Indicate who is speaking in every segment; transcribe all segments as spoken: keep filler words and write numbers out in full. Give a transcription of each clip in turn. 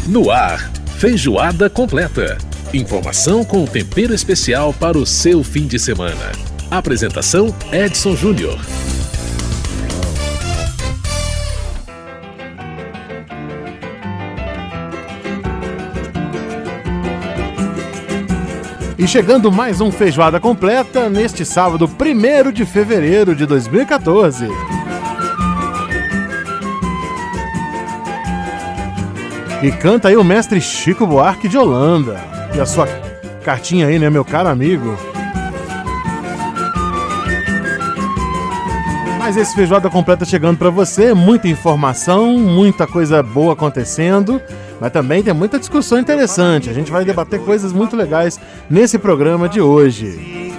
Speaker 1: No ar, Feijoada Completa. Informação com tempero especial para o seu fim de semana. Apresentação Edson Júnior.
Speaker 2: E chegando mais um Feijoada Completa neste sábado, primeiro de fevereiro de dois mil e catorze. E canta aí o mestre Chico Buarque de Holanda. E a sua cartinha aí, né, meu caro amigo? Mas esse Feijoada Completa chegando pra você, muita informação, muita coisa boa acontecendo, mas também tem muita discussão interessante. A gente vai debater coisas muito legais nesse programa de hoje.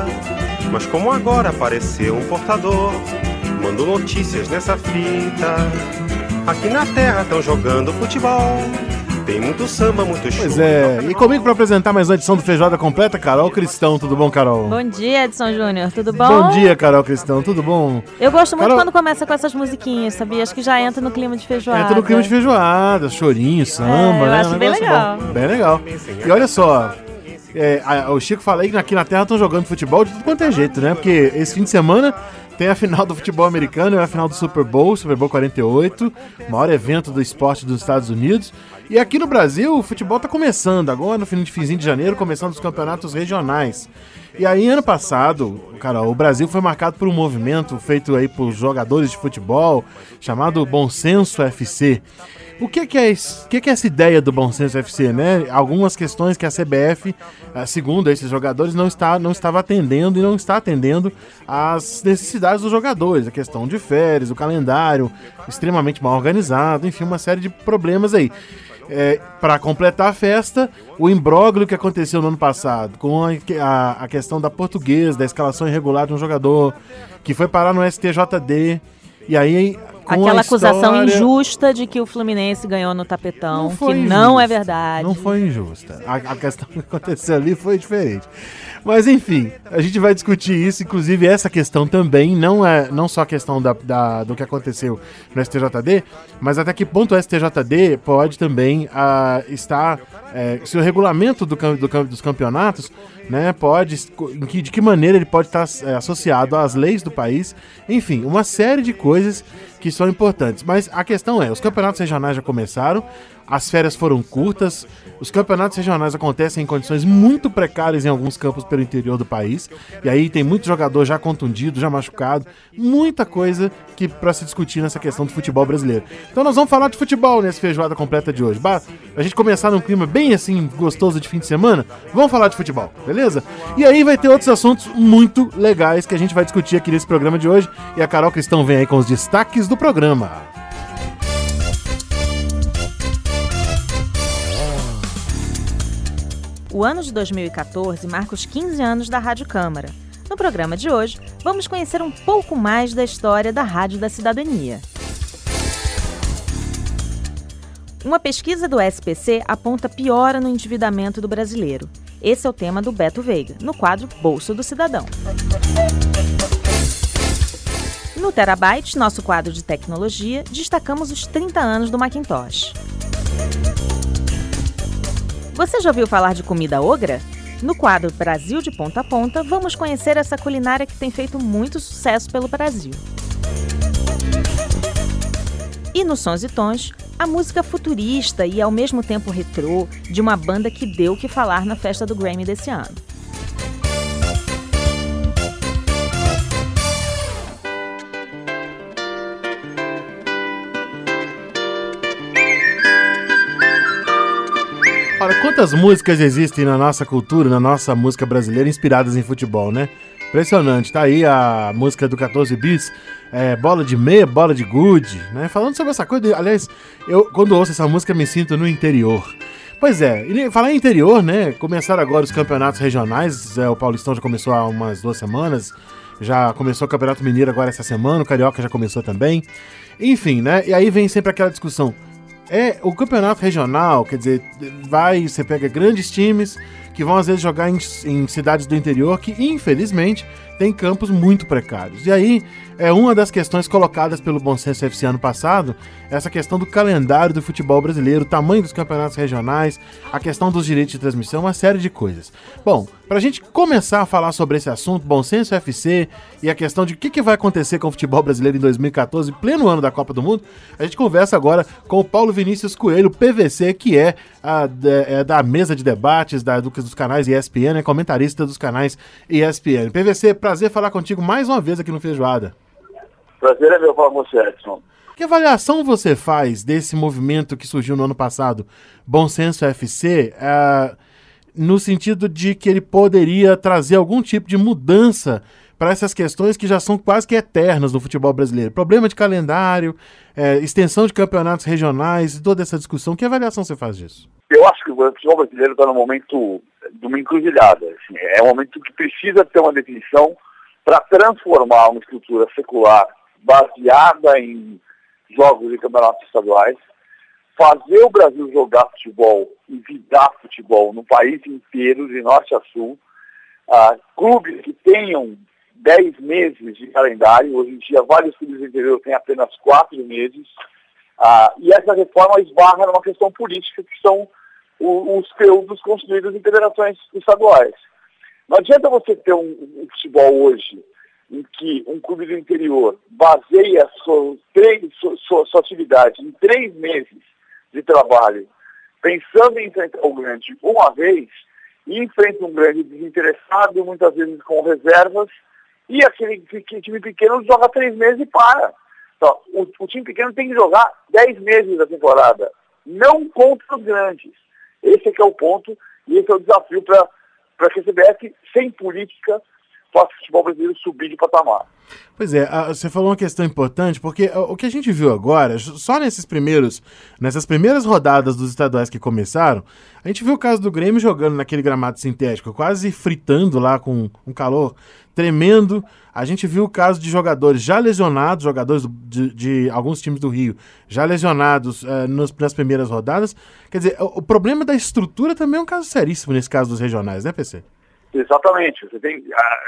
Speaker 3: Mas como agora apareceu um portador, mandou notícias nessa fita. Aqui na terra estão jogando futebol, tem muito samba, muito show.
Speaker 2: Pois é, e comigo para apresentar mais uma edição do Feijoada Completa, Carol Cristão. Tudo bom, Carol?
Speaker 4: Bom dia, Edson Júnior, tudo bom?
Speaker 2: Bom dia, Carol Cristão, tudo bom?
Speaker 4: Eu gosto muito
Speaker 2: Carol...
Speaker 4: quando começa com essas musiquinhas, sabia? Acho que já entra no clima de feijoada.
Speaker 2: Entra no clima de feijoada, chorinho, samba,
Speaker 4: é, eu
Speaker 2: né?
Speaker 4: acho bem legal.
Speaker 2: Bom. Bem legal. E olha só, é, a, o Chico fala aí que aqui na terra estão jogando futebol de tudo quanto é jeito, né? Porque esse fim de semana tem a final do futebol americano, é a final do Super Bowl, Super Bowl quarenta e oito, o maior evento do esporte dos Estados Unidos. E aqui no Brasil, o futebol está começando, agora no finzinho de janeiro, começando os campeonatos regionais. E aí, ano passado, cara, o Brasil foi marcado por um movimento feito aí por jogadores de futebol, chamado Bom Senso F C. O que, que, é, esse, o que, que é essa ideia do Bom Senso F C, né? Algumas questões que a C B F, segundo esses jogadores, não, está, não estava atendendo e não está atendendo às necessidades dos jogadores. A questão de férias, o calendário extremamente mal organizado, enfim, uma série de problemas aí. É, para completar a festa, o imbróglio que aconteceu no ano passado com a, a, a questão da portuguesa, da escalação irregular de um jogador que foi parar no S T J D, e aí
Speaker 4: aquela
Speaker 2: história...
Speaker 4: acusação injusta de que o Fluminense ganhou no tapetão,
Speaker 2: não
Speaker 4: que
Speaker 2: injusta,
Speaker 4: não é verdade.
Speaker 2: Não foi injusta. A, a questão que aconteceu ali foi diferente. Mas enfim, a gente vai discutir isso, inclusive essa questão também, não é não só a questão da, da, do que aconteceu no S T J D, mas até que ponto o S T J D pode também uh, estar, é, se o regulamento do, do, dos campeonatos, né, pode, em que, de que maneira ele pode estar é, associado às leis do país, enfim, uma série de coisas que são importantes. Mas a questão é, os campeonatos regionais já começaram, as férias foram curtas, os campeonatos regionais acontecem em condições muito precárias em alguns campos pelo interior do país, e aí tem muito jogador já contundido, já machucado, muita coisa que para se discutir nessa questão do futebol brasileiro. Então nós vamos falar de futebol nesse Feijoada Completa de hoje. Bah, a gente começar num clima bem assim, gostoso de fim de semana, vamos falar de futebol, beleza? E aí vai ter outros assuntos muito legais que a gente vai discutir aqui nesse programa de hoje, e a Carol Cristão vem aí com os destaques do programa.
Speaker 4: O ano de dois mil e catorze marca os quinze anos da Rádio Câmara. No programa de hoje, vamos conhecer um pouco mais da história da Rádio da Cidadania. Uma pesquisa do S P C aponta piora no endividamento do brasileiro. Esse é o tema do Beto Veiga, no quadro Bolso do Cidadão. No Terabyte, nosso quadro de tecnologia, destacamos os trinta anos do Macintosh. Você já ouviu falar de comida ogra? No quadro Brasil de Ponta a Ponta, vamos conhecer essa culinária que tem feito muito sucesso pelo Brasil. E no Sons e Tons, a música futurista e ao mesmo tempo retrô de uma banda que deu o que falar na festa do Grammy desse ano.
Speaker 2: Olha, quantas músicas existem na nossa cultura, na nossa música brasileira, inspiradas em futebol, né? Impressionante. Tá aí a música do catorze Bis, é, bola de meia, bola de gude, né? Falando sobre essa coisa, aliás, eu quando ouço essa música me sinto no interior. Pois é, e falar em interior, né? Começaram agora os campeonatos regionais, é, o Paulistão já começou há umas duas semanas, já começou o Campeonato Mineiro agora essa semana, o Carioca já começou também. Enfim, né? E aí vem sempre aquela discussão. É, o campeonato regional, quer dizer, vai, você pega grandes times que vão às vezes jogar em, em cidades do interior que, infelizmente, tem campos muito precários. E aí, é uma das questões colocadas pelo Bom Senso F C ano passado, essa questão do calendário do futebol brasileiro, o tamanho dos campeonatos regionais, a questão dos direitos de transmissão, uma série de coisas. Bom, pra gente começar a falar sobre esse assunto, Bom Senso F C e a questão de o que, que vai acontecer com o futebol brasileiro em dois mil e catorze, pleno ano da Copa do Mundo, a gente conversa agora com o Paulo Vinícius Coelho, P V C, que é, a, é da mesa de debates da, do, dos canais E S P N, é comentarista dos canais E S P N. P V C, prazer falar contigo mais uma vez aqui no Feijoada.
Speaker 5: Prazer é meu falar com você, Edson.
Speaker 2: Que avaliação você faz desse movimento que surgiu no ano passado, Bom Senso F C, uh, no sentido de que ele poderia trazer algum tipo de mudança para essas questões que já são quase que eternas no futebol brasileiro? Problema de calendário, é, extensão de campeonatos regionais, toda essa discussão. Que avaliação você faz disso?
Speaker 5: Eu acho que o futebol brasileiro está no momento de uma encruzilhada. Assim, é um momento que precisa ter uma definição para transformar uma estrutura secular baseada em jogos e campeonatos estaduais, fazer o Brasil jogar futebol e vidar futebol no país inteiro, de norte a sul, uh, clubes que tenham dez meses de calendário, hoje em dia vários clubes do interior têm apenas quatro meses, uh, e essa reforma esbarra numa questão política, que são o, os feudos construídos em federações estaduais. Não adianta você ter um, um futebol hoje em que um clube do interior baseia sua, três, sua, sua atividade em três meses de trabalho, pensando em enfrentar o grande uma vez, e enfrenta um grande desinteressado, muitas vezes com reservas, e aquele time pequeno joga três meses e para. Então, o, o time pequeno tem que jogar dez meses da temporada, não contra os grandes. Esse é que é o ponto, e esse é o desafio para que a C B F, sem política, faça o futebol brasileiro subir de patamar.
Speaker 2: Pois é, você falou uma questão importante, porque o que a gente viu agora, só nesses primeiros, nessas primeiras rodadas dos estaduais que começaram, a gente viu o caso do Grêmio jogando naquele gramado sintético, quase fritando lá com um calor tremendo. A gente viu o caso de jogadores já lesionados, jogadores de, de alguns times do Rio, já lesionados uh, nos, nas primeiras rodadas. Quer dizer, o, o problema da estrutura também é um caso seríssimo nesse caso dos regionais, né, P C?
Speaker 5: Exatamente. Você tem,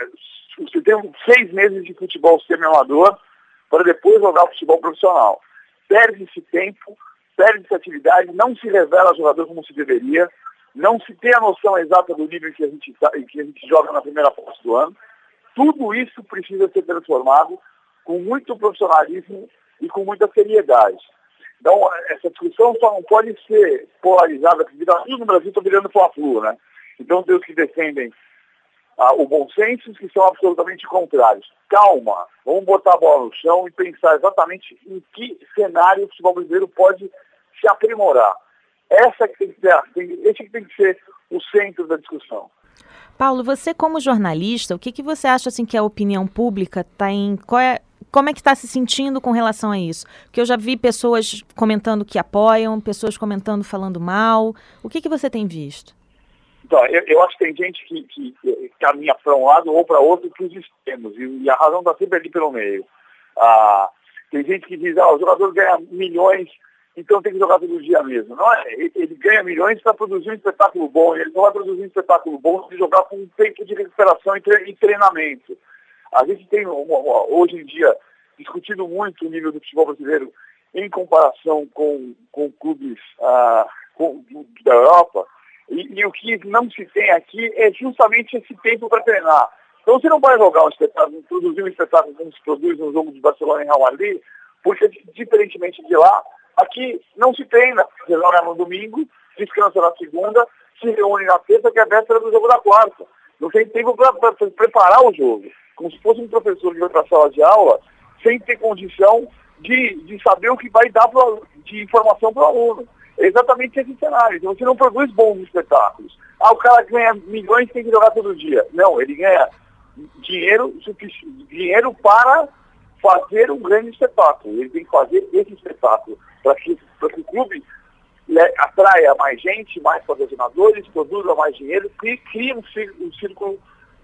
Speaker 5: uh, você tem seis meses de futebol semi-amador para depois jogar futebol profissional. Perde-se tempo, perde-se atividade, não se revela jogador como se deveria, não se tem a noção exata do nível que a gente, tá, que a gente joga na primeira fase do ano. Tudo isso precisa ser transformado com muito profissionalismo e com muita seriedade. Então, essa discussão só não pode ser polarizada, porque tudo no Brasil está virando fla-flu, né? Então, tem os que defendem ah, o bom senso e os que são absolutamente contrários. Calma, vamos botar a bola no chão e pensar exatamente em que cenário o futebol brasileiro pode se aprimorar. Essa que tem que ser, esse que tem que ser o centro da discussão.
Speaker 4: Paulo, você como jornalista, o que, que você acha assim, que a opinião pública está em... Qual é, como é que está se sentindo com relação a isso? Porque eu já vi pessoas comentando que apoiam, pessoas comentando falando mal. O que, que você tem visto?
Speaker 5: Então, eu, eu acho que tem gente que, que, que caminha para um lado ou para outro que os extremos, e, e a razão está sempre ali pelo meio. Ah, tem gente que diz, ah, o jogador ganha milhões, então tem que jogar todo dia mesmo. Não é, ele, ele ganha milhões para produzir um espetáculo bom, ele não vai produzir um espetáculo bom se jogar com um tempo de recuperação e, tre- e treinamento. A gente tem, hoje em dia, discutido muito o nível do futebol brasileiro em comparação com, com clubes ah, com, da Europa, e, e o que não se tem aqui é justamente esse tempo para treinar. Então você não vai jogar um espetáculo, produzir um espetáculo como se produz no jogo de Barcelona em Real Madrid, porque, diferentemente de lá, aqui não se treina. Você joga no domingo, descansa na segunda, se reúne na terça, que é a véspera do jogo da quarta. Não tem tempo para preparar o jogo. Como se fosse um professor que vai para a sala de aula sem ter condição de, de saber o que vai dar pro, de informação para o aluno. É exatamente esse cenário. Então você não produz bons espetáculos. Ah, o cara ganha milhões e tem que jogar todo dia. Não, ele ganha dinheiro, dinheiro para fazer um grande espetáculo. Ele tem que fazer esse espetáculo para que, para que o clube atraia mais gente, mais patrocinadores, produza mais dinheiro, e cria um círculo, um círculo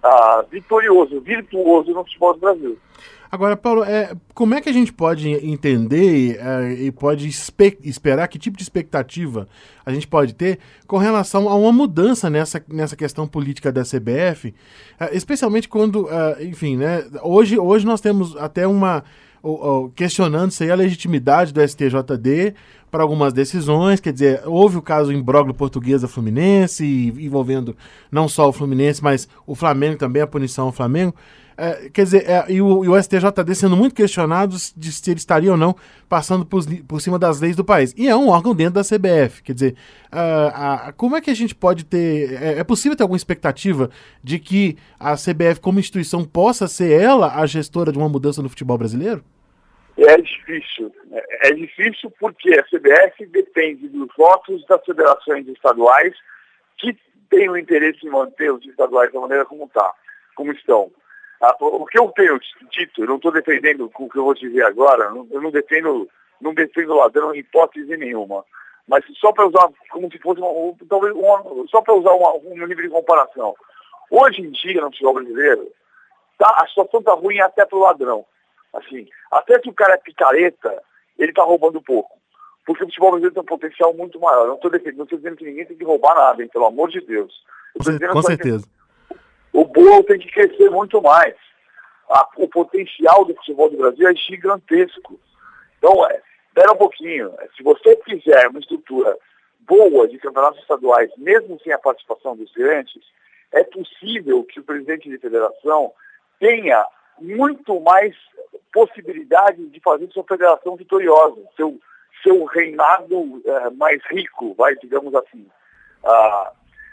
Speaker 5: ah, vitorioso, virtuoso no futebol do Brasil.
Speaker 2: Agora, Paulo, é, como é que a gente pode entender é, e pode espe- esperar, que tipo de expectativa a gente pode ter com relação a uma mudança nessa, nessa questão política da C B F, é, especialmente quando, é, enfim, né, hoje, hoje nós temos até uma, o, o, questionando-se a legitimidade do S T J D para algumas decisões, quer dizer, houve o caso imbróglio Portuguesa Fluminense, envolvendo não só o Fluminense, mas o Flamengo também, a punição ao Flamengo. É, quer dizer, é, e, o, e o S T J D sendo muito questionado de se ele estaria ou não passando por, por cima das leis do país. E é um órgão dentro da C B F. Quer dizer, uh, uh, como é que a gente pode ter... É, é possível ter alguma expectativa de que a C B F, como instituição, possa ser ela a gestora de uma mudança no futebol brasileiro?
Speaker 5: É difícil. É, é difícil porque a C B F depende dos votos das federações estaduais que têm o interesse em manter os estaduais da maneira como, tá, como estão. Ah, o que eu tenho dito, eu não estou defendendo o que eu vou dizer agora, eu não defendo, não defendo ladrão em hipótese nenhuma, mas só para usar como se fosse uma, talvez uma, só para usar uma, um nível de comparação. Hoje em dia no futebol brasileiro, tá, a situação está ruim até para o ladrão. Assim, até que o cara é picareta, ele está roubando pouco. Porque o futebol brasileiro tem um potencial muito maior. Não estou defendendo, não estou dizendo que ninguém tem que roubar nada, hein, pelo amor de Deus.
Speaker 2: Com, com certeza.
Speaker 5: Que o bolo tem que crescer muito mais. A, o potencial do futebol do Brasil é gigantesco. Então, é, espera um pouquinho. Se você fizer uma estrutura boa de campeonatos estaduais, mesmo sem a participação dos grandes, é possível que o presidente de federação tenha muito mais possibilidade de fazer sua federação vitoriosa, seu, seu reinado é, mais rico, vai, digamos assim. Ah,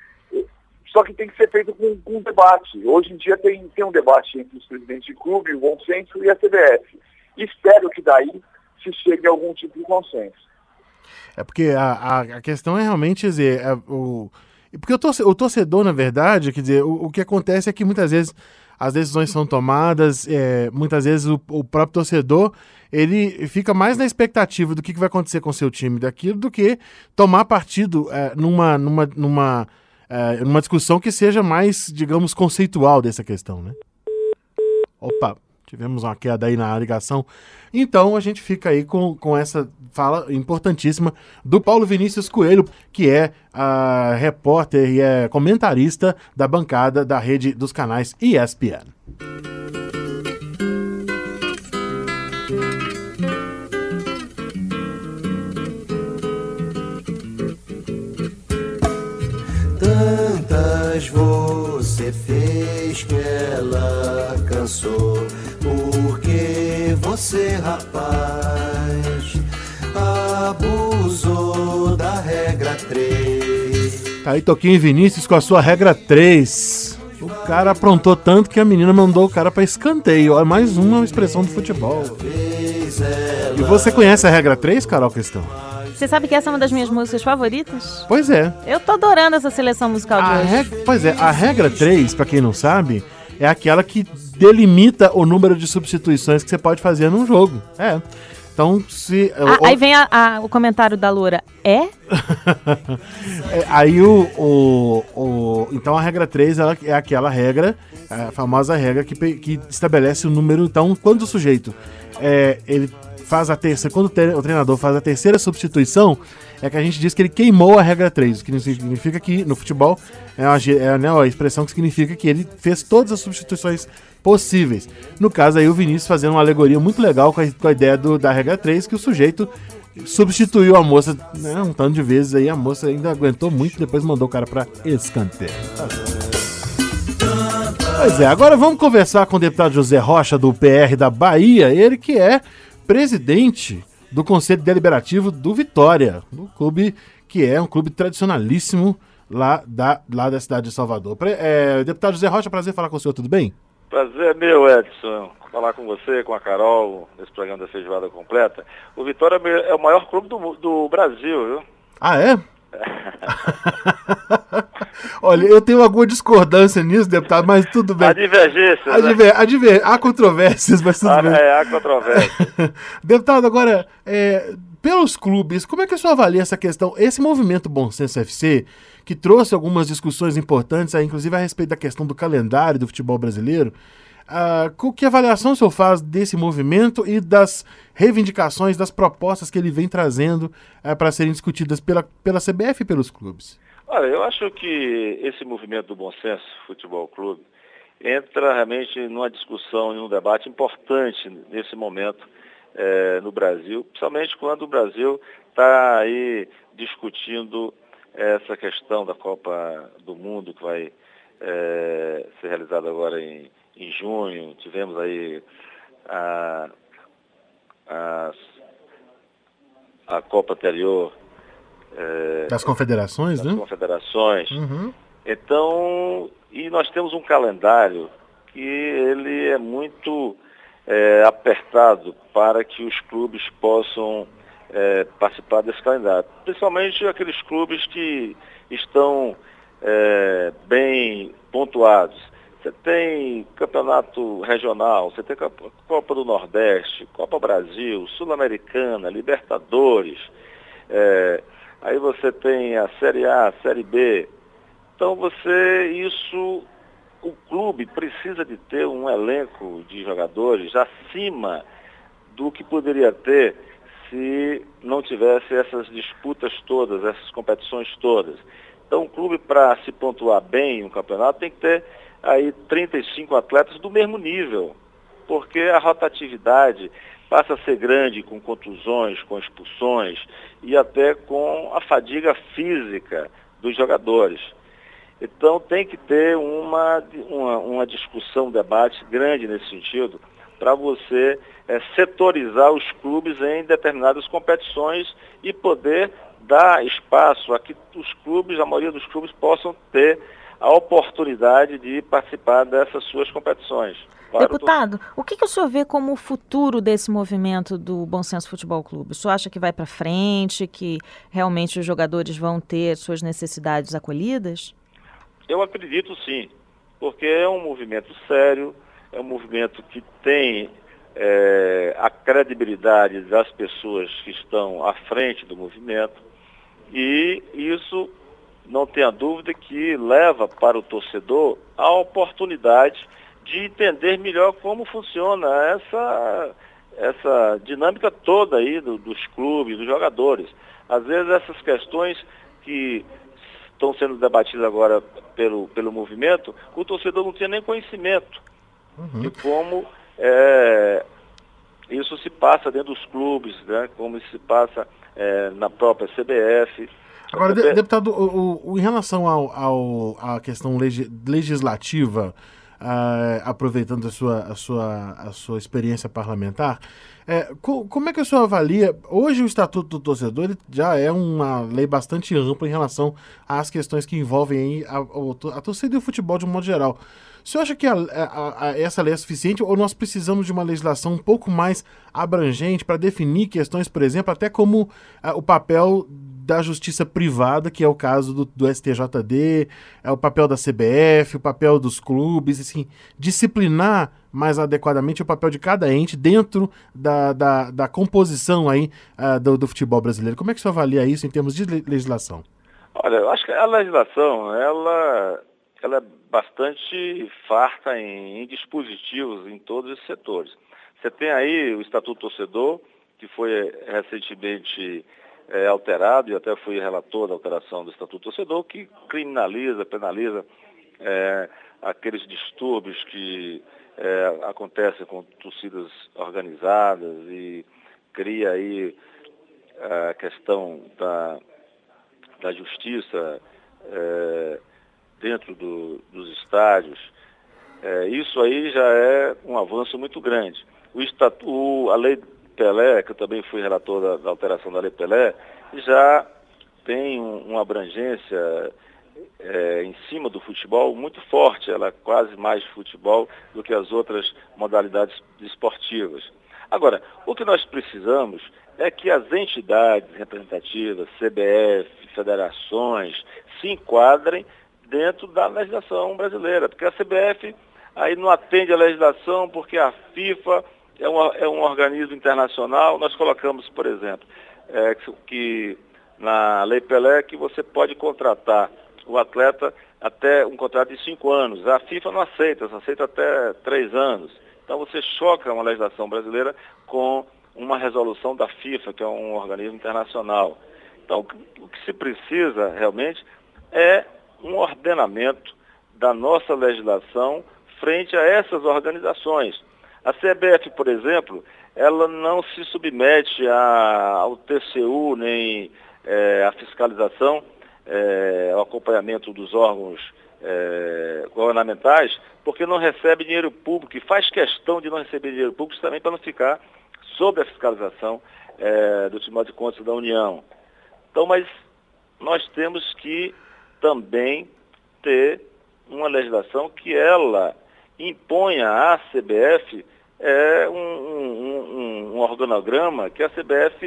Speaker 5: Só que tem que ser feito com, com um debate. Hoje em dia tem, tem um debate entre os presidentes de clube, o bom senso e a C B F. Espero que daí se chegue a algum tipo de consenso.
Speaker 2: É porque a, a, a questão é realmente dizer, é, o, porque o torcedor, o torcedor, na verdade, quer dizer, o, o que acontece é que muitas vezes as decisões são tomadas, é, muitas vezes o, o próprio torcedor, ele fica mais na expectativa do que, que vai acontecer com o seu time daquilo, do que tomar partido é, numa... numa, numa É, numa discussão que seja mais, digamos, conceitual dessa questão, né? Opa, tivemos uma queda aí na ligação. Então, a gente fica aí com, com essa fala importantíssima do Paulo Vinícius Coelho, que é uh, repórter e é comentarista da bancada da rede dos canais E S P N.
Speaker 6: Tantas você fez que ela cansou, porque você, rapaz, abusou da regra três.
Speaker 2: Tá aí Toquinho e Vinícius com a sua regra três. O cara aprontou tanto que a menina mandou o cara pra escanteio. Olha, mais uma expressão do futebol. E você conhece a regra três, Carol Questão?
Speaker 4: Você sabe que essa é uma das minhas músicas favoritas?
Speaker 2: Pois é.
Speaker 4: Eu tô adorando essa seleção musical de
Speaker 2: a
Speaker 4: hoje.
Speaker 2: Reg... Pois é, a regra três, pra quem não sabe, é aquela que delimita o número de substituições que você pode fazer num jogo. É. Então, se...
Speaker 4: Ah, o... Aí vem a, a, o comentário da Loura. É?
Speaker 2: é aí o, o, o... Então, a regra três ela é aquela regra, a famosa regra que, que estabelece o número... Então, quando o sujeito... É, ele faz a terceira, quando o treinador faz a terceira substituição, é que a gente diz que ele queimou a regra três, o que significa que no futebol é, uma, é né, a expressão que significa que ele fez todas as substituições possíveis. No caso aí o Vinícius fazendo uma alegoria muito legal com a, com a ideia do, da regra três, que o sujeito substituiu a moça, né, um tanto de vezes aí, a moça ainda aguentou muito, depois mandou o cara pra escanteio. Pois é, agora vamos conversar com o deputado José Rocha do P R da Bahia, ele que é presidente do Conselho Deliberativo do Vitória, do clube que é um clube tradicionalíssimo lá da, lá da cidade de Salvador. É, deputado José Rocha, prazer falar com o senhor, tudo bem?
Speaker 7: Prazer é meu, Edson, falar com você, com a Carol, nesse programa da Feijoada Completa. O Vitória é o maior clube do, do Brasil, viu?
Speaker 2: Ah, é? Olha, eu tenho alguma discordância nisso, deputado, mas tudo bem.
Speaker 7: Há divergências,
Speaker 2: Adver, né? adver, há controvérsias, mas tudo
Speaker 7: há,
Speaker 2: bem.
Speaker 7: É, há controvérsias.
Speaker 2: Deputado, agora, é, pelos clubes, como é que a senhora avalia essa questão, esse movimento Bom Senso F C, que trouxe algumas discussões importantes, aí, inclusive a respeito da questão do calendário do futebol brasileiro, uh, que avaliação o senhor faz desse movimento e das reivindicações, das propostas que ele vem trazendo uh, para serem discutidas pela, pela C B F e pelos clubes?
Speaker 7: Olha, eu acho que esse movimento do Bom Senso Futebol Clube entra realmente numa discussão e num debate importante nesse momento é, no Brasil, principalmente quando o Brasil está aí discutindo essa questão da Copa do Mundo que vai é, ser realizada agora em, em junho. Tivemos aí a, a, a Copa anterior é,
Speaker 2: das confederações,
Speaker 7: das
Speaker 2: né?
Speaker 7: confederações.
Speaker 2: Uhum.
Speaker 7: Então, e nós temos um calendário que ele é muito é, apertado para que os clubes possam é, participar desse calendário. Principalmente aqueles clubes que estão é, bem pontuados. Você tem campeonato regional, você tem Copa do Nordeste, Copa Brasil, Sul-Americana, Libertadores, é, aí você tem a Série A, a Série B. Então você, isso, o clube precisa de ter um elenco de jogadores acima do que poderia ter se não tivesse essas disputas todas, essas competições todas. Então o clube, para se pontuar bem em um campeonato, tem que ter aí trinta e cinco atletas do mesmo nível, porque a rotatividade passa a ser grande com contusões, com expulsões e até com a fadiga física dos jogadores. Então tem que ter uma, uma, uma discussão, um debate grande nesse sentido, para você é, setorizar os clubes em determinadas competições e poder dar espaço a que os clubes, a maioria dos clubes, possam ter a oportunidade de participar dessas suas competições. Claro,
Speaker 4: Deputado, tô... o que, que o senhor vê como o futuro desse movimento do Bom Senso Futebol Clube? O senhor acha que vai para frente, que realmente os jogadores vão ter suas necessidades acolhidas?
Speaker 7: Eu acredito sim, porque é um movimento sério, é um movimento que tem é, a credibilidade das pessoas que estão à frente do movimento, e isso, não tenha dúvida, que leva para o torcedor a oportunidade de entender melhor como funciona essa, essa dinâmica toda aí do, dos clubes, dos jogadores. Às vezes essas questões que estão sendo debatidas agora pelo, pelo movimento, o torcedor não tinha nem conhecimento uhum. de como é, isso se passa dentro dos clubes, né, como isso se passa é, na própria C B F.
Speaker 2: Agora, de, deputado, o, o, em relação ao, ao, à questão legi, legislativa, uh, aproveitando a sua, a, sua, a sua experiência parlamentar, é, co, como é que o senhor avalia? Hoje o Estatuto do Torcedor ele já é uma lei bastante ampla em relação às questões que envolvem a, a, a torcida e o futebol de um modo geral. O senhor acha que a, a, a, essa lei é suficiente ou nós precisamos de uma legislação um pouco mais abrangente para definir questões, por exemplo, até como a, o papel da justiça privada, que é o caso do, do S T J D, é o papel da C B F, o papel dos clubes, assim, disciplinar mais adequadamente o papel de cada ente dentro da, da, da composição aí, uh, do, do futebol brasileiro. Como é que o senhor avalia isso em termos de legislação?
Speaker 7: Olha, eu acho que a legislação, ela, ela é bastante farta em, em dispositivos em todos esses setores. Você tem aí o Estatuto do Torcedor, que foi recentemente é, alterado, e até fui relator da alteração do Estatuto do Torcedor, que criminaliza, penaliza é, aqueles distúrbios que é, acontecem com torcidas organizadas e cria aí a questão da, da justiça é, dentro do, dos estádios. É, isso aí já é um avanço muito grande. O estatu, a Lei Pelé, que eu também fui relator da, da alteração da Lei Pelé, já tem um, uma abrangência é, em cima do futebol muito forte. Ela é quase mais futebol do que as outras modalidades esportivas. Agora, o que nós precisamos é que as entidades representativas, C B F, federações, se enquadrem dentro da legislação brasileira, porque a C B F aí não atende a legislação porque a FIFA é um, é um organismo internacional. Nós colocamos, por exemplo, é, que, que na Lei Pelé que você pode contratar o atleta até um contrato de cinco anos. A FIFA não aceita, só aceita até três anos. Então você choca uma legislação brasileira com uma resolução da FIFA, que é um organismo internacional. Então o que se precisa realmente é um ordenamento da nossa legislação frente a essas organizações. A C B F, por exemplo, ela não se submete a, ao T C U, nem é, à fiscalização, é, ao acompanhamento dos órgãos é, governamentais, porque não recebe dinheiro público, e faz questão de não receber dinheiro público também para não ficar sob a fiscalização é, do Tribunal de Contas da União. Então, mas nós temos que também ter uma legislação que ela imponha à C B F é, um, um, um, um organograma que a C B F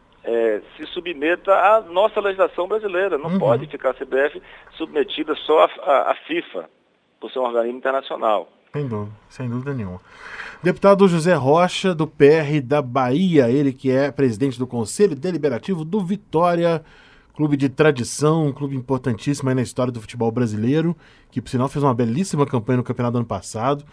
Speaker 7: é, se submeta à nossa legislação brasileira. Não uhum. pode ficar a C B F submetida só à FIFA, por ser um organismo internacional.
Speaker 2: Sem dúvida, sem dúvida nenhuma. Deputado José Rocha, do P R da Bahia, ele que é presidente do Conselho Deliberativo do Vitória, clube de tradição, um clube importantíssimo aí na história do futebol brasileiro, que por sinal fez uma belíssima campanha no campeonato do ano passado.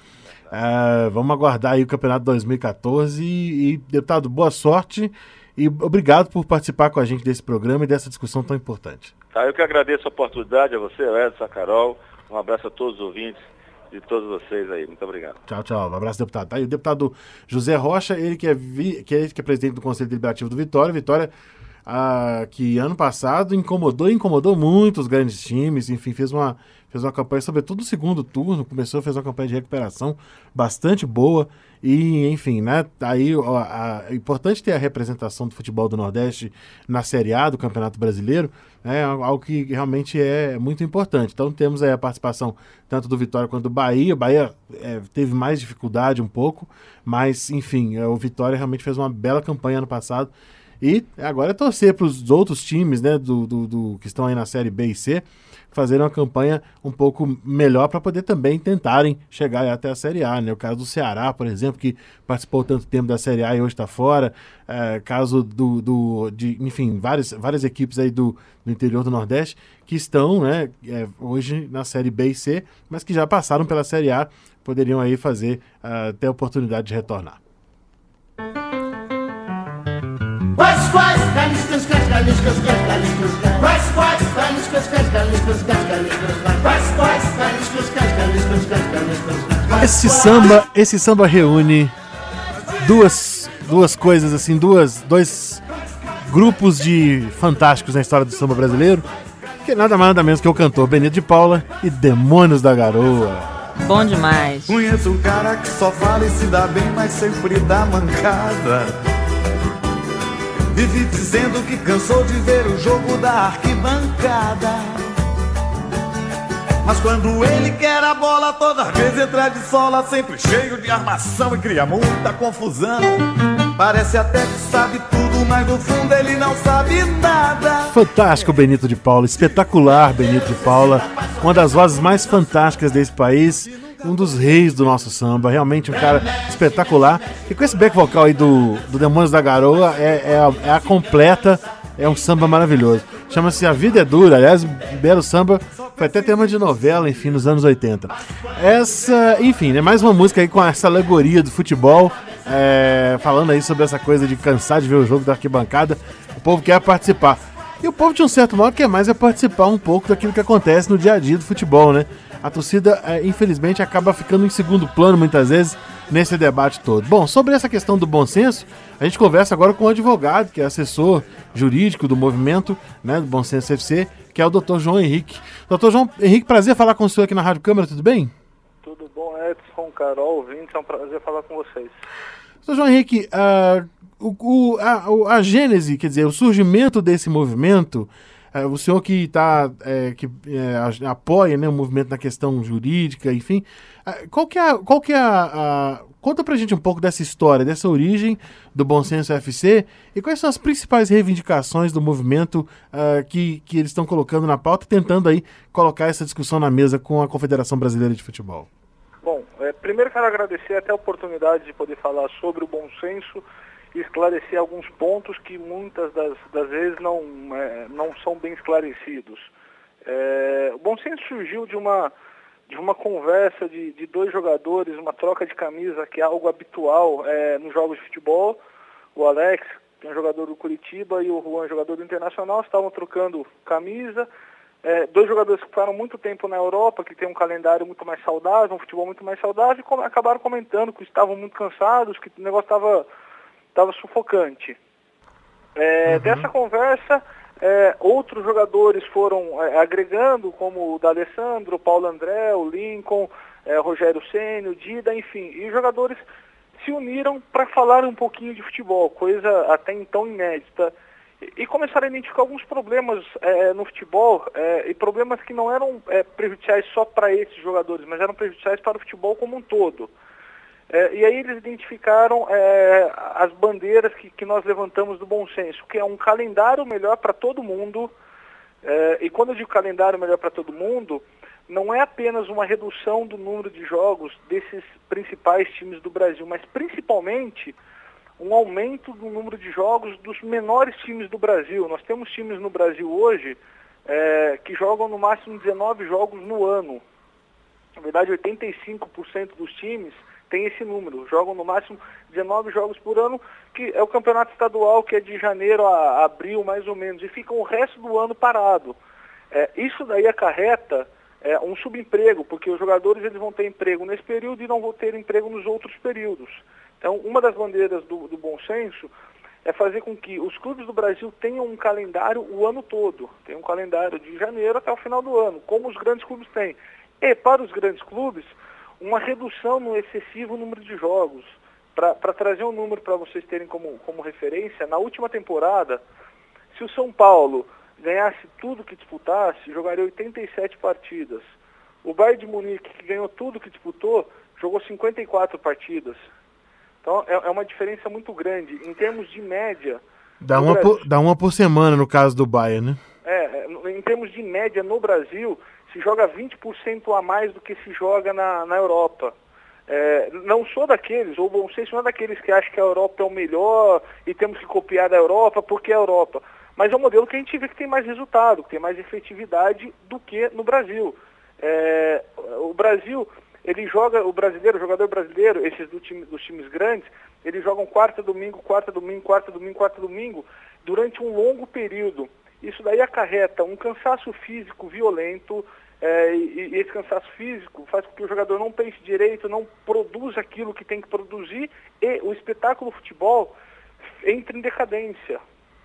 Speaker 2: Uh, vamos aguardar aí o campeonato dois mil e catorze e, e, deputado, boa sorte e obrigado por participar com a gente desse programa e dessa discussão tão importante.
Speaker 7: Tá, eu que agradeço a oportunidade a você, a Edson, a Carol, um abraço a todos os ouvintes de todos vocês aí. Muito obrigado.
Speaker 2: Tchau, tchau. Um abraço, deputado. Tá aí o deputado José Rocha, ele que é, vi, que é, que é presidente do Conselho Deliberativo do Vitória. Vitória, ah, que ano passado incomodou incomodou muito os grandes times, enfim, fez uma, fez uma campanha, sobretudo no segundo turno, começou, fez uma campanha de recuperação bastante boa e, enfim, né, aí ó, a, é importante ter a representação do futebol do Nordeste na Série A do Campeonato Brasileiro, é algo que realmente é muito importante. Então temos aí a participação tanto do Vitória quanto do Bahia. O Bahia é, teve mais dificuldade um pouco, mas, enfim, é, o Vitória realmente fez uma bela campanha ano passado. E agora é torcer para os outros times, né, do, do, do, que estão aí na Série B e C, fazerem uma campanha um pouco melhor para poder também tentarem chegar até a Série A, né? O caso do Ceará, por exemplo, que participou tanto tempo da Série A e hoje está fora. É, caso do, do, de, enfim, várias, várias equipes aí do, do interior do Nordeste que estão, né, é, hoje na Série B e C, mas que já passaram pela Série A, poderiam aí fazer, uh, ter a oportunidade de retornar.
Speaker 8: Quais, quais, galinhas, galinhas, galinhas, galinhas, quais, quais, galinhas, galinhas, galinhas, quais, quais, galinhas, galinhas, galinhas.
Speaker 2: Esse samba, esse samba reúne duas, duas coisas assim, duas, dois grupos de fantásticos na história do samba brasileiro, que nada mais nada menos que o cantor Benito de Paula e Demônios da Garoa.
Speaker 4: Bom demais.
Speaker 9: Conheço um cara que só fala e se dá bem, mas sempre dá mancada. Vive dizendo que cansou de ver o jogo da arquibancada. Mas quando ele quer a bola, toda vez entra de sola, sempre cheio de armação e cria muita confusão. Parece até que sabe tudo, mas no fundo ele não sabe nada.
Speaker 2: Fantástico Benito de Paula, espetacular Benito de Paula, uma das vozes mais fantásticas desse país, um dos reis do nosso samba, realmente um cara espetacular. E com esse back vocal aí do, do Demônios da Garoa, é, é, a, é a completa, é um samba maravilhoso. Chama-se A Vida é Dura, aliás, belo samba, foi até tema de novela, enfim, nos anos oitenta. Essa, enfim, é mais uma música aí com essa alegoria do futebol, é, falando aí sobre essa coisa de cansar de ver o jogo da arquibancada, o povo quer participar. E o povo, de um certo modo, quer mais é participar um pouco daquilo que acontece no dia a dia do futebol, né? A torcida, é, infelizmente, acaba ficando em segundo plano, muitas vezes, nesse debate todo. Bom, sobre essa questão do bom senso, a gente conversa agora com um advogado, que é assessor jurídico do movimento, né, do Bom Senso F C, que é o doutor João Henrique. doutor João Henrique, prazer falar com o senhor aqui na Rádio Câmara, tudo bem?
Speaker 10: Tudo bom, Edson, Carol, ouvintes, é um prazer falar com vocês.
Speaker 2: doutor João Henrique, uh, o, o, a, a gênese, quer dizer, o surgimento desse movimento, uh, o senhor que, tá, é, que é, apoia, né, o movimento na questão jurídica, enfim, uh, qual que é, a, qual que é a, a... Conta pra gente um pouco dessa história, dessa origem do Bom Senso F C e quais são as principais reivindicações do movimento uh, que, que eles estão colocando na pauta, tentando aí colocar essa discussão na mesa com a Confederação Brasileira de Futebol.
Speaker 10: Bom, é, primeiro primeiro quero agradecer até a oportunidade de poder falar sobre o bom senso e esclarecer alguns pontos que muitas das, das vezes não, é, não são bem esclarecidos. É, o bom senso surgiu de uma, de uma conversa de, de dois jogadores, uma troca de camisa, que é algo habitual é, nos jogos de futebol. O Alex, que é um jogador do Curitiba, e o Juan, jogador do Internacional, estavam trocando camisa. É, dois jogadores que ficaram muito tempo na Europa, que tem um calendário muito mais saudável, um futebol muito mais saudável, e com, acabaram comentando que estavam muito cansados, que o negócio estava estava sufocante. É, uhum. Dessa conversa, é, outros jogadores foram é, agregando, como o D'Alessandro, o Paulo André, o Lincoln, é, o Rogério Ceni, o Dida, enfim. E os jogadores se uniram para falar um pouquinho de futebol, coisa até então inédita. E, e começaram a identificar alguns problemas é, no futebol, é, e problemas que não eram é, prejudiciais só para esses jogadores, mas eram prejudiciais para o futebol como um todo. É, e aí eles identificaram é, as bandeiras que, que nós levantamos do bom senso, que é um calendário melhor para todo mundo, é, e quando eu digo calendário melhor para todo mundo, não é apenas uma redução do número de jogos desses principais times do Brasil, mas principalmente um aumento do número de jogos dos menores times do Brasil. Nós temos times no Brasil hoje é, que jogam no máximo dezenove jogos no ano. Na verdade, oitenta e cinco por cento dos times tem esse número, jogam no máximo dezenove jogos por ano, que é o campeonato estadual, que é de janeiro a abril, mais ou menos, e ficam o resto do ano parado. É, isso daí acarreta é, um subemprego, porque os jogadores eles vão ter emprego nesse período e não vão ter emprego nos outros períodos. Então, uma das bandeiras do, do bom senso é fazer com que os clubes do Brasil tenham um calendário o ano todo. Tem um calendário de janeiro até o final do ano, como os grandes clubes têm. E para os grandes clubes, uma redução no excessivo número de jogos. Para trazer um número para vocês terem como, como referência, na última temporada, se o São Paulo ganhasse tudo que disputasse, jogaria oitenta e sete partidas. O Bayern de Munique, que ganhou tudo que disputou, jogou cinquenta e quatro partidas. Então é, é uma diferença muito grande. Em termos de média...
Speaker 2: Dá uma, Brasil, por, dá uma por semana no caso do Bayern, né?
Speaker 10: É, em termos de média no Brasil, se joga vinte por cento a mais do que se joga na, na Europa. É, não sou daqueles, ou bom senso não é daqueles que acham que a Europa é o melhor e temos que copiar da Europa porque é a Europa. Mas é um modelo que a gente vê que tem mais resultado, que tem mais efetividade do que no Brasil. É, o Brasil, ele joga, o brasileiro, o jogador brasileiro, esses do time, dos times grandes, eles jogam quarta, domingo, quarta, domingo, quarta, domingo, quarta, domingo, durante um longo período. Isso daí acarreta um cansaço físico violento, é, e, e esse cansaço físico faz com que o jogador não pense direito, não produza aquilo que tem que produzir, e o espetáculo futebol entra em decadência.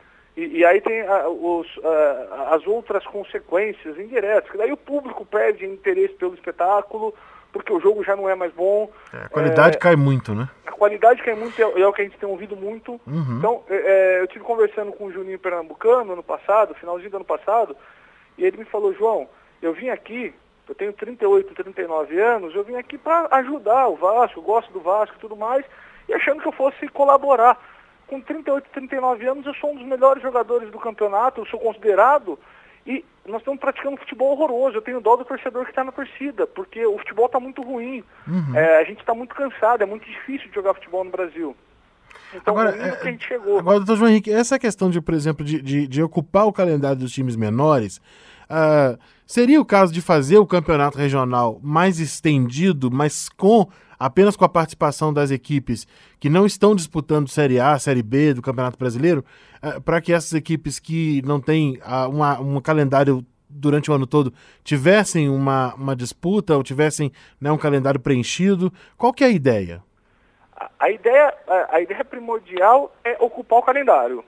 Speaker 10: E, e aí tem a, os, a, as outras consequências indiretas, que daí o público perde interesse pelo espetáculo, porque o jogo já não é mais bom.
Speaker 2: É, a qualidade é, cai muito, né?
Speaker 10: A qualidade cai muito, é, é o que a gente tem ouvido muito.
Speaker 2: Uhum.
Speaker 10: Então, é, eu estive conversando com o Juninho Pernambucano ano passado, finalzinho do ano passado, e ele me falou, João, eu vim aqui, eu tenho trinta e oito, trinta e nove anos, eu vim aqui para ajudar o Vasco, eu gosto do Vasco e tudo mais, e achando que eu fosse colaborar. Com trinta e oito, trinta e nove anos, eu sou um dos melhores jogadores do campeonato, eu sou considerado, e nós estamos praticando um futebol horroroso. Eu tenho dó do torcedor que está na torcida, porque o futebol está muito ruim. Uhum. É, a gente está muito cansado, é muito difícil de jogar futebol no Brasil. Então,
Speaker 2: agora,
Speaker 10: é, que a gente chegou.
Speaker 2: Agora, doutor João Henrique, essa questão, de, por exemplo, de, de, de ocupar o calendário dos times menores, uh, seria o caso de fazer o campeonato regional mais estendido, mas com apenas com a participação das equipes que não estão disputando Série A, Série B do Campeonato Brasileiro, uh, para que essas equipes que não têm uh, uma, um calendário durante o ano todo tivessem uma, uma disputa ou tivessem, né, um calendário preenchido? Qual que é a ideia?
Speaker 10: A, a, ideia, a, a ideia primordial é ocupar o calendário.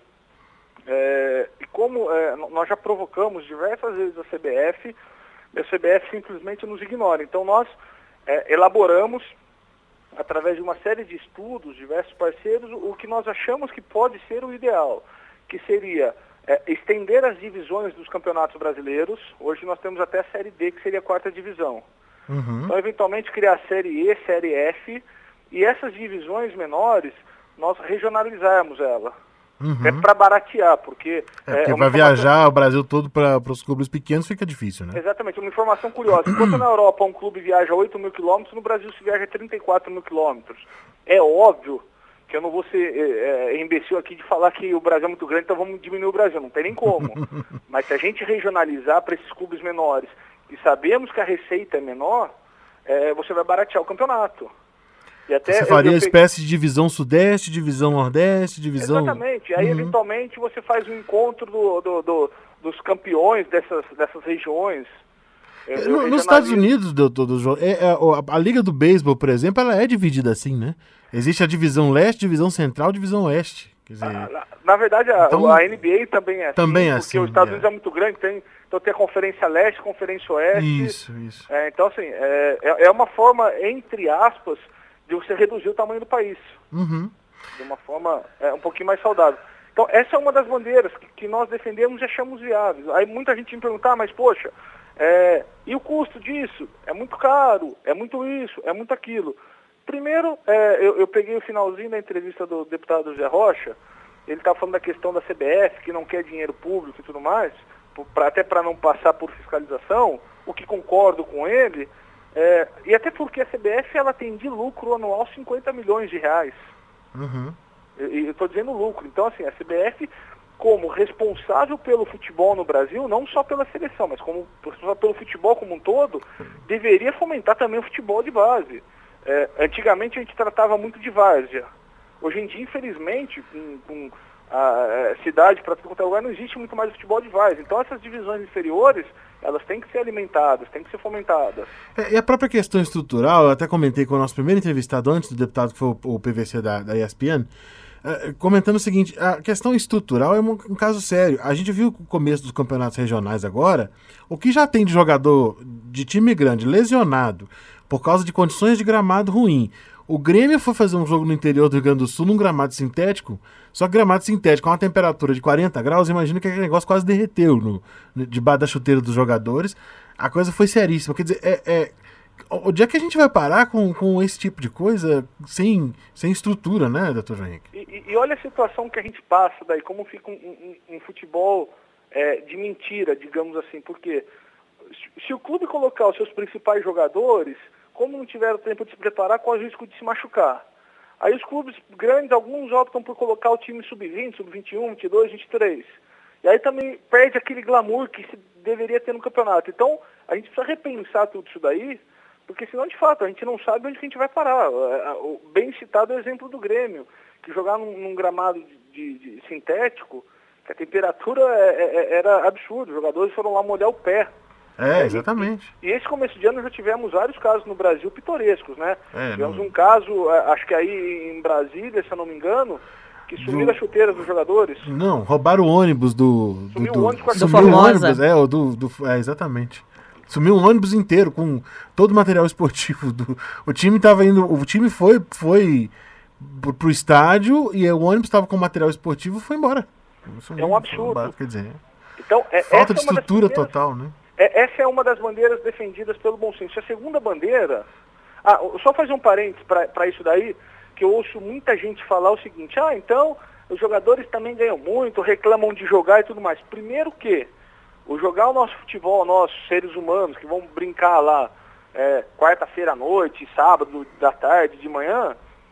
Speaker 10: É, e como é, nós já provocamos diversas vezes a C B F, a C B F simplesmente nos ignora. Então nós é, elaboramos, através de uma série de estudos, diversos parceiros, o que nós achamos que pode ser o ideal, que seria é, estender as divisões dos campeonatos brasileiros. Hoje nós temos até a Série D, que seria a quarta divisão. Uhum. Então, eventualmente, criar a Série E, Série F, e essas divisões menores, nós regionalizarmos ela.
Speaker 2: Uhum.
Speaker 10: É para baratear, porque...
Speaker 2: É, porque
Speaker 10: é
Speaker 2: vai
Speaker 10: informação...
Speaker 2: viajar o Brasil todo para os clubes pequenos, fica difícil, né?
Speaker 10: Exatamente, uma informação curiosa. Enquanto na Europa um clube viaja oito mil quilômetros, no Brasil se viaja trinta e quatro mil quilômetros. É óbvio que eu não vou ser é, é, imbecil aqui de falar que o Brasil é muito grande, então vamos diminuir o Brasil. Não tem nem como. Mas se a gente regionalizar para esses clubes menores e sabemos que a receita é menor, é, você vai baratear o campeonato. E até
Speaker 2: você faria
Speaker 10: uma
Speaker 2: espécie de divisão sudeste, divisão nordeste, divisão...
Speaker 10: Exatamente. Aí, uhum. eventualmente, você faz um encontro do, do, do, dos campeões dessas, dessas regiões. Eu,
Speaker 2: no,
Speaker 10: eu
Speaker 2: nos Estados Unidos, do, do, do, é, é, a, a Liga do Beisebol, por exemplo, ela é dividida assim, né? Existe a divisão leste, divisão central, divisão oeste. Quer dizer...
Speaker 10: ah, na, na verdade, a, então, a N B A também é assim.
Speaker 2: Também é
Speaker 10: porque
Speaker 2: assim,
Speaker 10: os Estados
Speaker 2: é.
Speaker 10: Unidos é muito grande, tem, então tem a Conferência Leste, Conferência Oeste.
Speaker 2: Isso, isso.
Speaker 10: É, então, assim, é, é uma forma, entre aspas, de você reduzir o tamanho do país.
Speaker 2: Uhum.
Speaker 10: De uma forma é, um pouquinho mais saudável. Então, essa é uma das bandeiras que, que nós defendemos e achamos viáveis. Aí muita gente me pergunta, ah, mas poxa, é, e o custo disso? É muito caro, é muito isso, é muito aquilo. Primeiro, é, eu, eu peguei o finalzinho da entrevista do deputado José Rocha, ele estava falando da questão da C B F, que não quer dinheiro público e tudo mais, pra, até para não passar por fiscalização, o que concordo com ele. É, e até porque a C B F ela tem de lucro anual cinquenta milhões de reais.
Speaker 2: Uhum.
Speaker 10: E eu estou dizendo lucro. Então, assim, a C B F, como responsável pelo futebol no Brasil, não só pela seleção, mas como responsável pelo futebol como um todo, deveria fomentar também o futebol de base. É, antigamente a gente tratava muito de várzea. Hoje em dia, infelizmente, com, com a, a cidade para todo lugar, não existe muito mais futebol de várzea. Então, essas divisões inferiores, elas têm que ser alimentadas, têm que ser fomentadas.
Speaker 2: É, e a própria questão estrutural, eu até comentei com o nosso primeiro entrevistado antes do deputado, que foi o, o P V C da, da E S P N, é, comentando o seguinte, a questão estrutural é um, um caso sério. A gente viu no começo dos campeonatos regionais agora, o que já tem de jogador de time grande lesionado por causa de condições de gramado ruim. O Grêmio foi fazer um jogo no interior do Rio Grande do Sul num gramado sintético, só que gramado sintético com uma temperatura de quarenta graus, imagina que aquele negócio quase derreteu no, no, debaixo da chuteira dos jogadores. A coisa foi seríssima. Quer dizer, é, é, onde é que a gente vai parar com, com esse tipo de coisa sem, sem estrutura, né, doutor João Henrique?
Speaker 10: E, e olha a situação que a gente passa daí, como fica um, um, um futebol é, de mentira, digamos assim, porque se, se o clube colocar os seus principais jogadores, como não tiveram tempo de se preparar, corre o risco de se machucar. Aí os clubes grandes, alguns optam por colocar o time sub vinte, sub vinte e um, vinte e dois, vinte e três. E aí também perde aquele glamour que se deveria ter no campeonato. Então, a gente precisa repensar tudo isso daí, porque senão, de fato, a gente não sabe onde a gente vai parar. O bem citado é o exemplo do Grêmio, que jogar num, num gramado de, de, de sintético, que a temperatura é, é, era absurda. Os jogadores foram lá molhar o pé.
Speaker 2: É, exatamente.
Speaker 10: E, e esse começo de ano já tivemos vários casos no Brasil pitorescos, né?
Speaker 2: É,
Speaker 10: tivemos
Speaker 2: não...
Speaker 10: um caso, acho que aí em Brasília, se eu não me engano, que sumiram do... as chuteiras dos jogadores.
Speaker 2: Não, roubaram o ônibus do...
Speaker 10: Sumiu
Speaker 2: do,
Speaker 10: o ônibus com a
Speaker 2: do
Speaker 4: Sumiu o ônibus,
Speaker 2: é, o do, do, é, exatamente. Sumiu um ônibus inteiro com todo o material esportivo. Do, o time tava indo... O time foi, foi pro, pro estádio e o ônibus estava com material esportivo e foi embora.
Speaker 10: É um absurdo.
Speaker 2: Quer dizer,
Speaker 10: então, é,
Speaker 2: falta de
Speaker 10: essa é uma
Speaker 2: estrutura
Speaker 10: das
Speaker 2: total, né?
Speaker 10: É, essa é uma das bandeiras defendidas pelo bom senso. A segunda bandeira... Ah, só fazer um parênteses para isso daí, que eu ouço muita gente falar o seguinte, ah, então os jogadores também ganham muito, reclamam de jogar e tudo mais. Primeiro que o jogar o nosso futebol, nós, seres humanos, que vão brincar lá é, quarta-feira à noite, sábado da tarde, de manhã,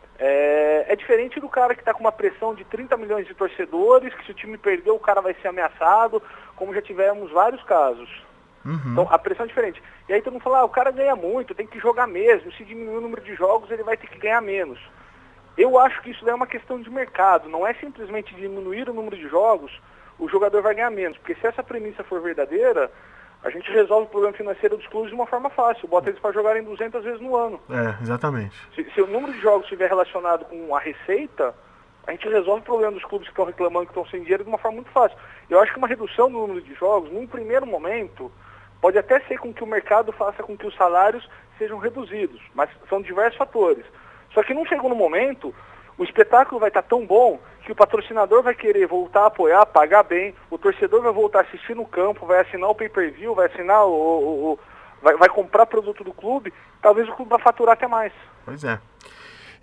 Speaker 10: é, é diferente do cara que está com uma pressão de trinta milhões de torcedores, que se o time perder o cara vai ser ameaçado, como já tivemos vários casos. Uhum. Então, a pressão é diferente. E aí todo mundo fala, ah, o cara ganha muito, tem que jogar mesmo. Se diminuir o número de jogos, ele vai ter que ganhar menos. Eu acho que isso daí é uma questão de mercado. Não é simplesmente diminuir o número de jogos, o jogador vai ganhar menos. Porque se essa premissa for verdadeira, a gente resolve o problema financeiro dos clubes de uma forma fácil. Bota eles para jogarem duzentas vezes no ano.
Speaker 2: É, exatamente.
Speaker 10: Se, se o número de jogos estiver relacionado com a receita, a gente resolve o problema dos clubes que estão reclamando, que estão sem dinheiro, de uma forma muito fácil. Eu acho que uma redução do número de jogos, num primeiro momento... Pode até ser com que o mercado faça com que os salários sejam reduzidos, mas são diversos fatores. Só que num segundo momento, o espetáculo vai estar tão bom que o patrocinador vai querer voltar a apoiar, pagar bem, o torcedor vai voltar a assistir no campo, vai assinar o pay-per-view, vai assinar o... o, o vai, vai comprar produto do clube, talvez o clube vá faturar até mais.
Speaker 2: Pois é.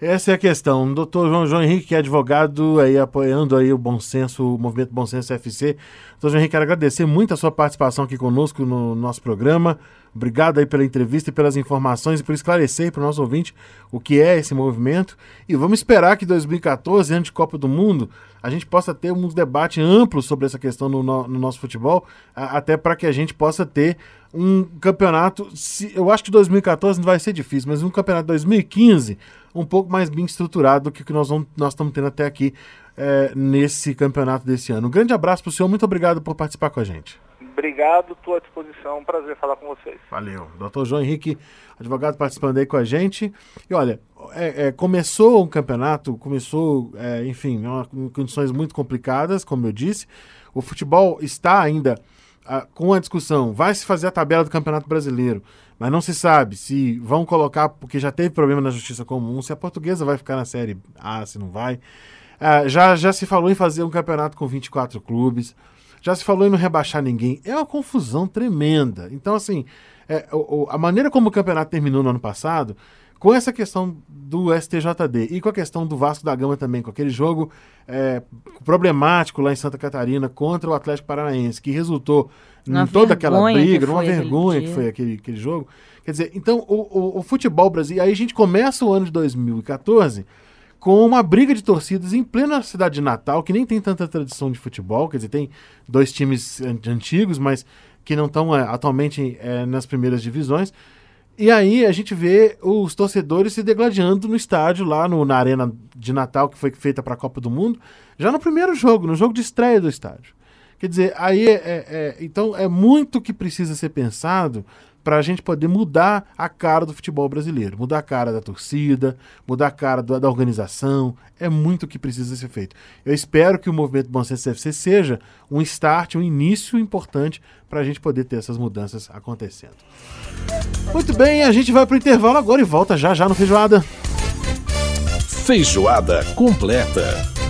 Speaker 2: Essa é a questão. Doutor João, João Henrique, que é advogado, aí, apoiando aí o Bom Senso, o Movimento Bom Senso F C. Doutor João Henrique, quero agradecer muito a sua participação aqui conosco no nosso programa. Obrigado aí pela entrevista e pelas informações e por esclarecer para o nosso ouvinte o que é esse movimento. E vamos esperar que em dois mil e catorze, ano de Copa do Mundo, a gente possa ter um debate amplo sobre essa questão no, no, no nosso futebol, a, até para que a gente possa ter um campeonato, se, eu acho que dois mil e catorze não vai ser difícil, mas um campeonato de dois mil e quinze um pouco mais bem estruturado do que o que nós, vamos, nós estamos tendo até aqui é, nesse campeonato desse ano. Um grande abraço para o senhor, muito obrigado por participar com a gente.
Speaker 10: Obrigado, estou à disposição, um prazer falar com vocês.
Speaker 2: Valeu. doutor João Henrique, advogado, participando aí com a gente. E olha, é, é, começou um campeonato, começou, é, enfim, em condições muito complicadas, como eu disse. O futebol está ainda ah, com a discussão, vai se fazer a tabela do Campeonato Brasileiro, mas não se sabe se vão colocar, porque já teve problema na Justiça Comum, se a Portuguesa vai ficar na Série A, se não vai. Ah, já, já se falou em fazer um campeonato com vinte e quatro clubes. Já se falou em não rebaixar ninguém. É uma confusão tremenda. Então, assim, é, o, a maneira como o campeonato terminou no ano passado, com essa questão do S T J D e com a questão do Vasco da Gama também, com aquele jogo é, problemático lá em Santa Catarina contra o Atlético Paranaense, que resultou em toda aquela briga, numa vergonha que foi aquele, aquele jogo. Quer dizer, então, o, o, o futebol brasileiro... Aí a gente começa o ano de dois mil e catorze... com uma briga de torcidas em plena cidade de Natal, que nem tem tanta tradição de futebol, quer dizer, tem dois times antigos, mas que não estão é, atualmente é, nas primeiras divisões. E aí a gente vê os torcedores se degladiando no estádio, lá no, na Arena de Natal, que foi feita para a Copa do Mundo, já no primeiro jogo, no jogo de estreia do estádio. Quer dizer, aí é, é, é, então é muito que precisa ser pensado para a gente poder mudar a cara do futebol brasileiro, mudar a cara da torcida, mudar a cara do, da organização, é muito que precisa ser feito. Eu espero que o Movimento Bom Senso F C seja um start, um início importante para a gente poder ter essas mudanças acontecendo. Muito bem, a gente vai para o intervalo agora e volta já já no Feijoada.
Speaker 1: Feijoada completa.